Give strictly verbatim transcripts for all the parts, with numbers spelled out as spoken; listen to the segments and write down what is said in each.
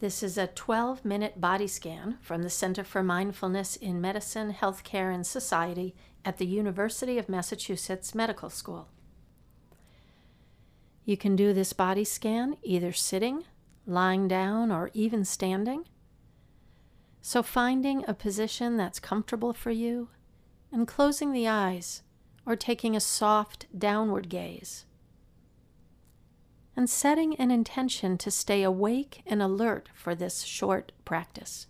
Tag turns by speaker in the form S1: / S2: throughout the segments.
S1: This is a twelve minute body scan from the Center for Mindfulness in Medicine, Healthcare, and Society at the University of Massachusetts Medical School. You can do this body scan either sitting, lying down, or even standing. So finding a position that's comfortable for you and closing the eyes or taking a soft downward gaze. And setting an intention to stay awake and alert for this short practice.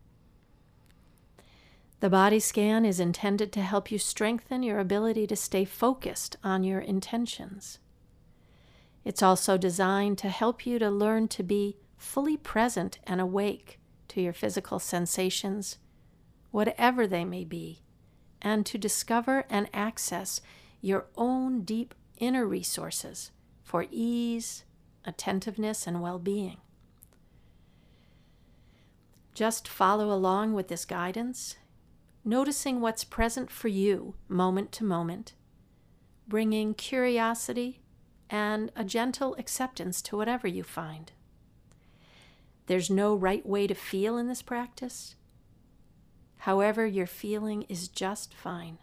S1: The body scan is intended to help you strengthen your ability to stay focused on your intentions. It's also designed to help you to learn to be fully present and awake to your physical sensations, whatever they may be, and to discover and access your own deep inner resources for ease, attentiveness, and well-being. Just follow along with this guidance, noticing what's present for you moment to moment, bringing curiosity and a gentle acceptance to whatever you find. There's no right way to feel in this practice. However you're feeling is just fine.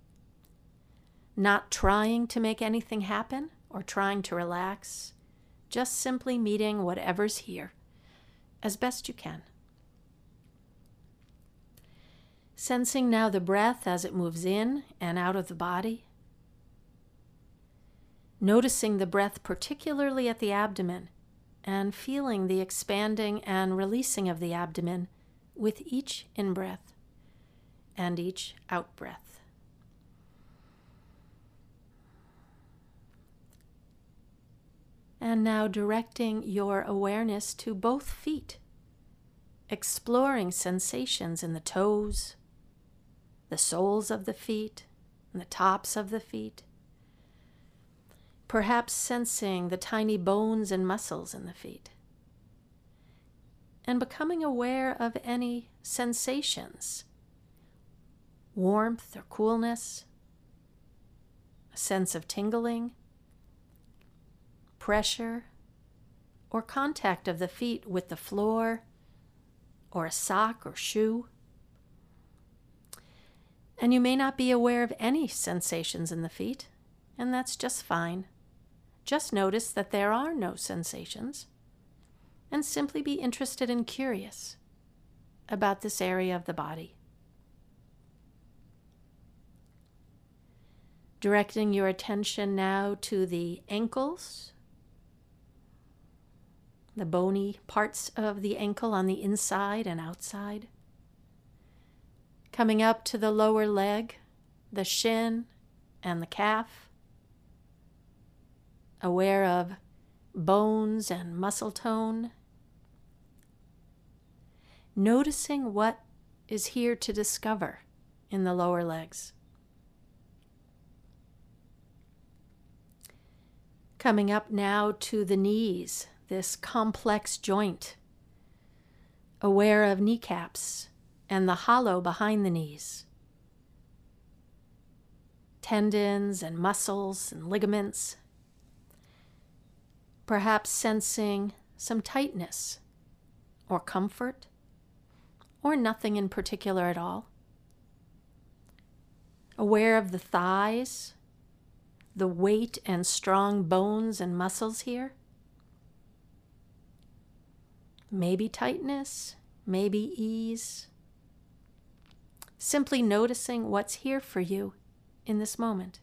S1: Not trying to make anything happen or trying to relax, just simply meeting whatever's here as best you can. Sensing now the breath as it moves in and out of the body. Noticing the breath particularly at the abdomen and feeling the expanding and releasing of the abdomen with each in-breath and each out-breath. And now directing your awareness to both feet, exploring sensations in the toes, the soles of the feet, and the tops of the feet. Perhaps sensing the tiny bones and muscles in the feet. And becoming aware of any sensations, warmth or coolness, a sense of tingling, pressure, or contact of the feet with the floor, or a sock or shoe. And you may not be aware of any sensations in the feet, and that's just fine. Just notice that there are no sensations, and simply be interested and curious about this area of the body. Directing your attention now to the ankles, the bony parts of the ankle on the inside and outside. Coming up to the lower leg, the shin and the calf. Aware of bones and muscle tone. Noticing what is here to discover in the lower legs. Coming up now to the knees, this complex joint. Aware of kneecaps and the hollow behind the knees. Tendons and muscles and ligaments. Perhaps sensing some tightness or comfort or nothing in particular at all. Aware of the thighs, the weight and strong bones and muscles here. Maybe tightness, maybe ease. Simply noticing what's here for you in this moment.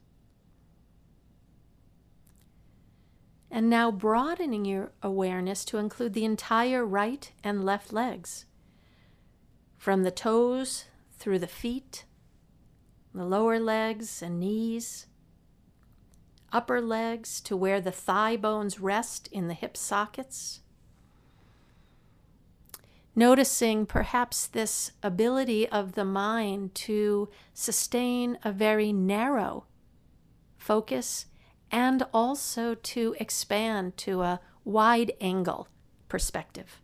S1: And now broadening your awareness to include the entire right and left legs. From the toes through the feet, the lower legs and knees, upper legs to where the thigh bones rest in the hip sockets. Noticing perhaps this ability of the mind to sustain a very narrow focus and also to expand to a wide angle perspective.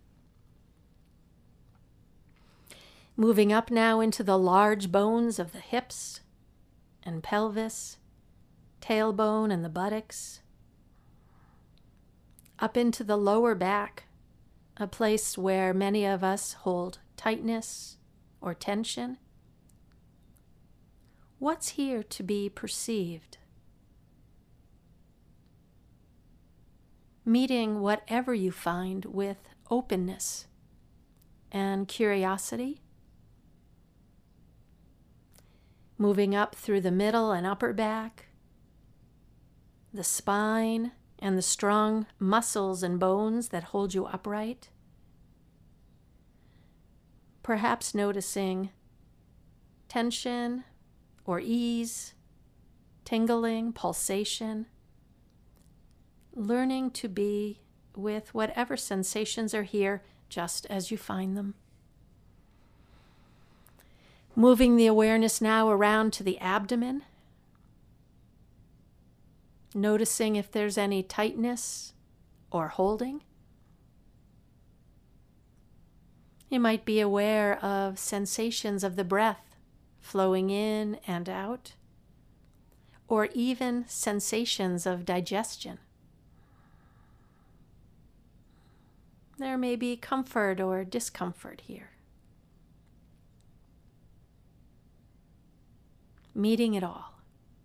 S1: Moving up now into the large bones of the hips and pelvis, tailbone and the buttocks, up into the lower back, a place where many of us hold tightness or tension. What's here to be perceived? Meeting whatever you find with openness and curiosity. Moving up through the middle and upper back, the spine, and the strong muscles and bones that hold you upright. Perhaps noticing tension or ease, tingling, pulsation. Learning to be with whatever sensations are here just as you find them. Moving the awareness now around to the abdomen. Noticing if there's any tightness or holding. You might be aware of sensations of the breath flowing in and out, or even sensations of digestion. There may be comfort or discomfort here. Meeting it all.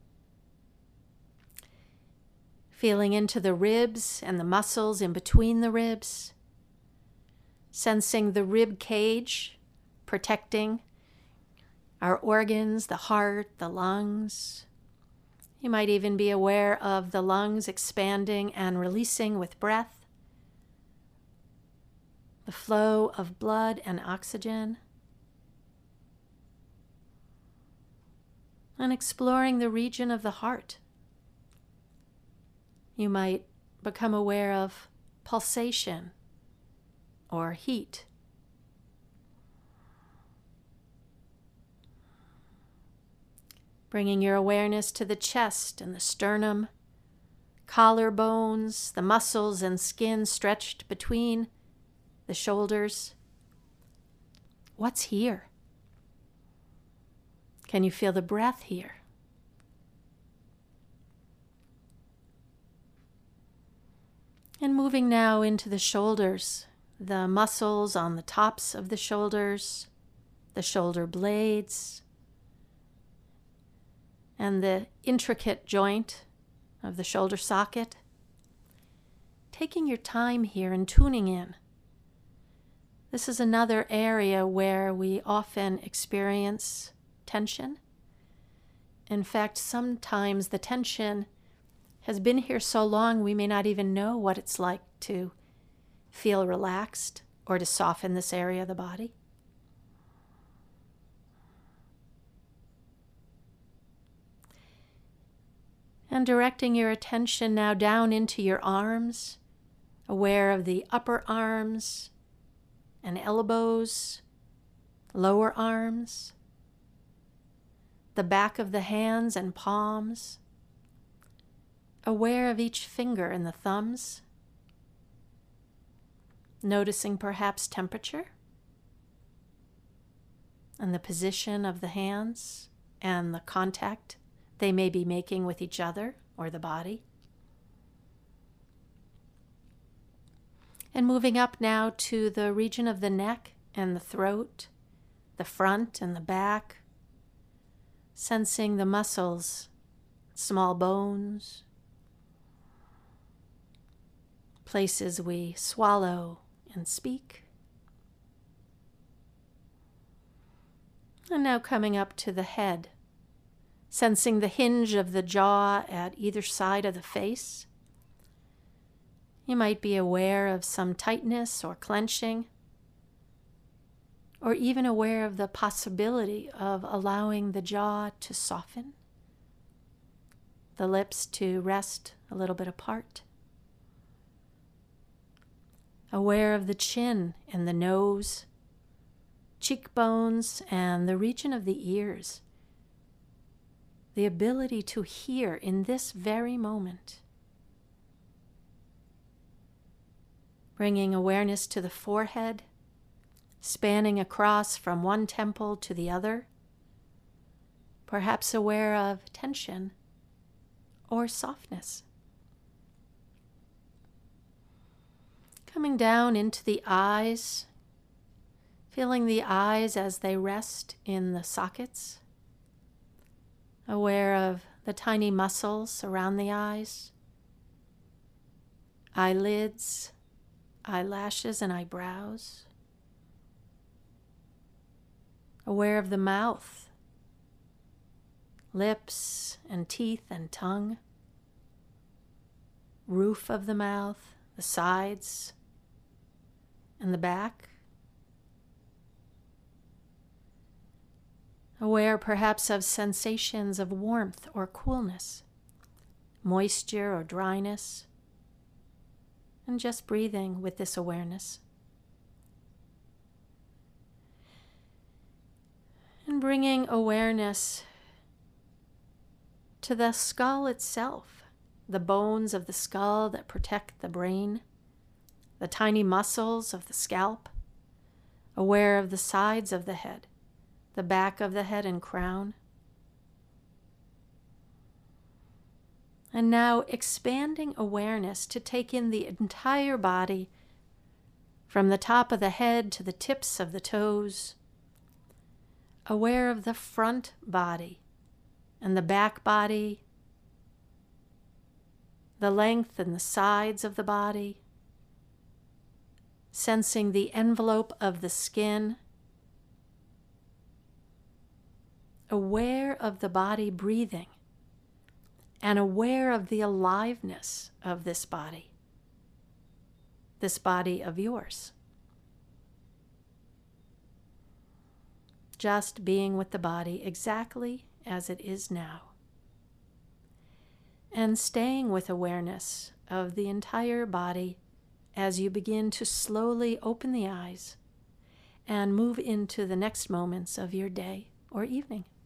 S1: Feeling into the ribs and the muscles in between the ribs. Sensing the rib cage protecting our organs, the heart, the lungs. You might even be aware of the lungs expanding and releasing with breath. The flow of blood and oxygen. And exploring the region of the heart. You might become aware of pulsation or heat. Bringing your awareness to the chest and the sternum, collarbones, the muscles and skin stretched between the shoulders. What's here? Can you feel the breath here? And moving now into the shoulders, the muscles on the tops of the shoulders, the shoulder blades, and the intricate joint of the shoulder socket. Taking your time here and tuning in. This is another area where we often experience tension. In fact, sometimes the tension has been here so long we may not even know what it's like to feel relaxed or to soften this area of the body. And directing your attention now down into your arms, aware of the upper arms and elbows, lower arms, the back of the hands and palms, aware of each finger and the thumbs, noticing perhaps temperature and the position of the hands and the contact they may be making with each other or the body. And moving up now to the region of the neck and the throat, the front and the back, sensing the muscles, small bones, places we swallow and speak. And now coming up to the head, sensing the hinge of the jaw at either side of the face. You might be aware of some tightness or clenching, or even aware of the possibility of allowing the jaw to soften, the lips to rest a little bit apart. Aware of the chin and the nose, cheekbones, and the region of the ears. The ability to hear in this very moment. Bringing awareness to the forehead, spanning across from one temple to the other, perhaps aware of tension or softness. Coming down into the eyes, feeling the eyes as they rest in the sockets, aware of the tiny muscles around the eyes, eyelids, eyelashes, and eyebrows. Aware of the mouth, lips and teeth and tongue, roof of the mouth, the sides, and the back. Aware perhaps of sensations of warmth or coolness, moisture or dryness, and just breathing with this awareness. And bringing awareness to the skull itself, the bones of the skull that protect the brain, the tiny muscles of the scalp, aware of the sides of the head, the back of the head and crown. And now expanding awareness to take in the entire body, from the top of the head to the tips of the toes, aware of the front body and the back body, the length and the sides of the body, sensing the envelope of the skin, aware of the body breathing, and aware of the aliveness of this body, this body of yours. Just being with the body exactly as it is now. And staying with awareness of the entire body as you begin to slowly open the eyes and move into the next moments of your day or evening.